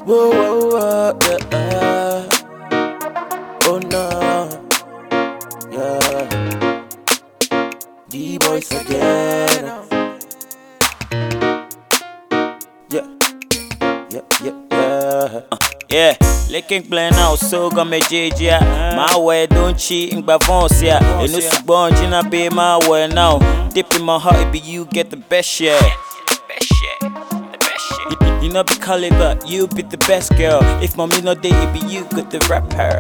Whoa, whoa, whoa, yeah. Oh no, yeah. D-boys again. Yeah, yeah, yeah, yeah. Yeah, licking plan now, so got me JJ. My way don't cheat in Bavons, yeah. And no subbon, Gina be my way now. Deep in my heart, it be you get the best, yeah. You know be caliber, you be the best girl. If mommy no day, it be you, good the rapper.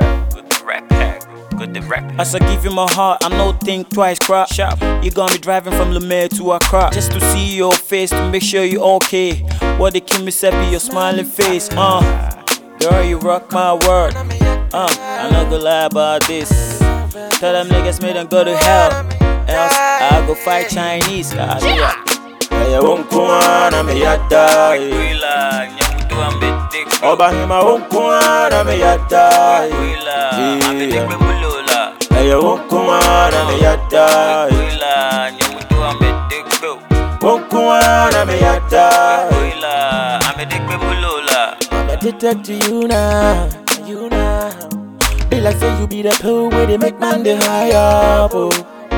As I give you my heart, I no think twice, crap. You got me driving from Lumiere to Accra just to see your face, to make sure you okay. What they kill me said be your smiling face, Girl, you rock my world, I not gonna lie about this. Tell them niggas may them go to hell, else I go fight Chinese. I won't go on, I'm a yada. Oba hima won't go on, I'm a yada. I won't go on, I'm a yada. Won't go on, I'm a yada. I'm addicted to you now, you now. Be like say you be the pill where they make man the high up, oh.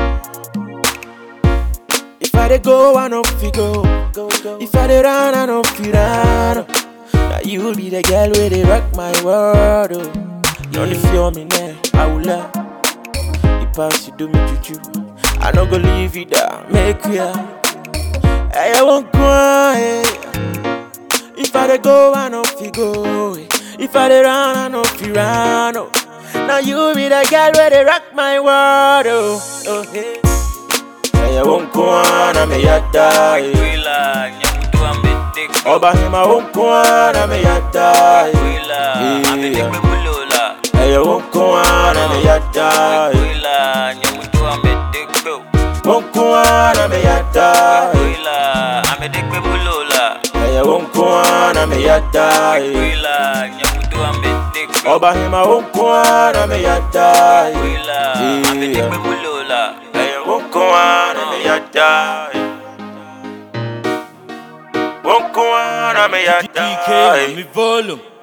If I dey go, I know fi go. If I dey run, I know fi run. Now you'll be the girl where they rock my world, oh. You only feel me now, I will love. You pass, you do me juju. I no go leave you down, make you out. I won't cry. If I dey go, I know fi go. If I dey run, I know fi run, oh. Now you be the girl where they rock my world, oh, oh hey. I won't go on, I'm a yada. Oba hima won't go on, I'm a yada. I won't go on, I'm a yada. Won't go on, I'm a yada. I won't go on, I'm a yada. Oba hima won't go on, I'm a yada. Won't go on, I'm a yada. Won't go on, I'm a yada. DK, me volume.